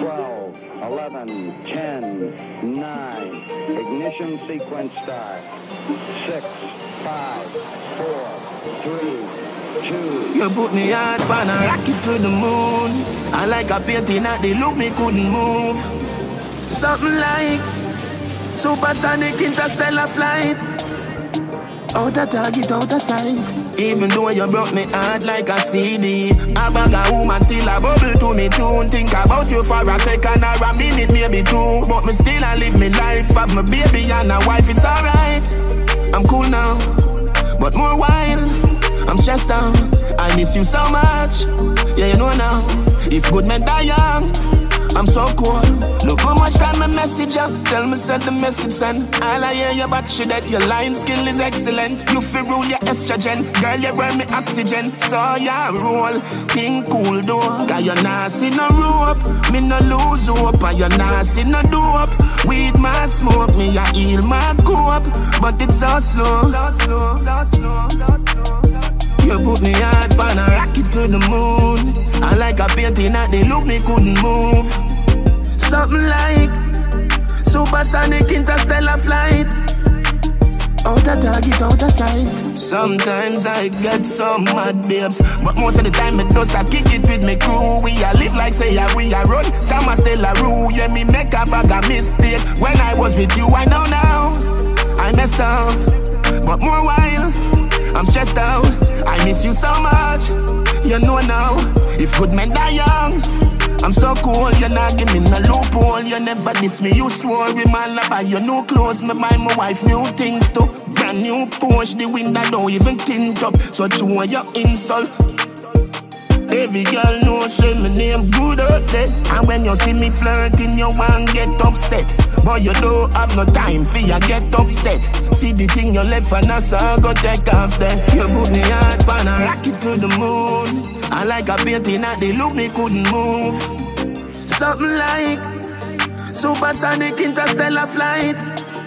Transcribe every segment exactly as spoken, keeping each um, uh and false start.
twelve, eleven, ten, nine, ignition sequence start. six, five, four, three, two. You put me hard on a rocket to the moon. I like a painting that they look me couldn't move. Something like supersonic interstellar flight. Out of target, out of sight. Even though you broke me heart like a C D, a bag of woman still a bubble to me tune. Think about you for a second or a minute, maybe two. But me still a live me life, have my baby and a wife, it's alright. I'm cool now, but more while I'm stressed out. I miss you so much, yeah you know now. If good men die young, I'm so cool. Look how much time I message you. Tell me send the message send. All I hear you but you that your line skill is excellent. You feel rule your estrogen. Girl you burn me oxygen. So ya roll, think cool though. Cause you not see no rope. Me no lose hope. And you not see no dope. Weed my smoke. Me a heal my cope. But it's so slow. So slow, so slow, so slow. You put me hard on a rocket to the moon. I like a painting that they look me couldn't move. Something like supersonic interstellar flight. Out of target, out of sight. Sometimes I get some mad babes, but most of the time it does I kick it with me crew. We a live like say yeah, we a run Thomas De La Rue. Yeah, me make a bag of mistake. When I was with you, I know now I messed up, but more while I'm stressed out. I miss you so much, you know now. If good men die young, I'm so cool. You not give me no loophole. You never diss me, you swore. We man I buy you new clothes. Me buy my wife new things too. Brand new Porsche, the window don't even tint up. So you want your insult. Every girl knows say my name good out there. And when you see me flirting, you want get upset. But you don't have no time for you get upset. See the thing you left for us, so go take off there. You put me hard on a rocket to the moon. I like a painting that they look me couldn't move. Something like supersonic interstellar flight.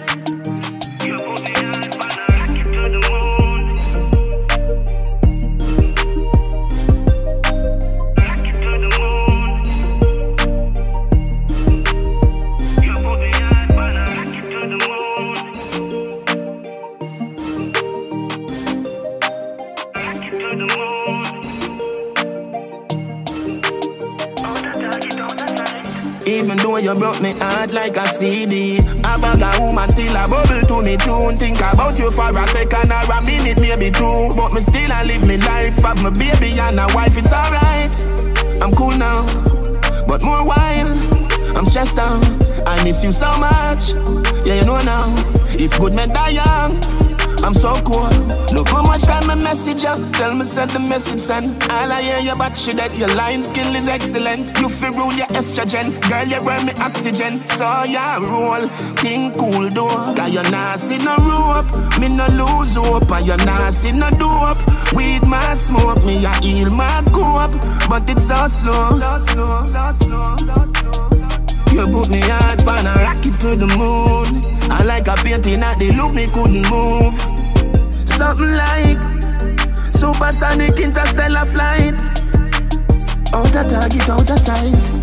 You put me hard on a rocket to the moon. Rocket to the moon. You put me hard on a rocket to the moon. Rocket to the moon. Even though you broke me heart like a C D, a bag of woman still a bubble to me tune. Think about you for a second or a minute, maybe two. But me still a live me life, have my baby and a wife, it's alright. I'm cool now, but more while I'm stressed out. I miss you so much, yeah you know now. If good men die young, I'm so cool. Look how much time I message you. Tell me send the message send. All I hear you but you that your line skill is excellent. You feel rule your estrogen. Girl you burn me oxygen. So ya roll, think cool though. Cause you not see no rope. Me no lose hope. And you not see no dope. Weed my smoke. Me a heal my cope. But it's so slow. So slow, so slow, so slow. You put me hard on a rocket to the moon. I like a painting that they look me couldn't move. Something like supersonic interstellar flight. Out of target, out of sight.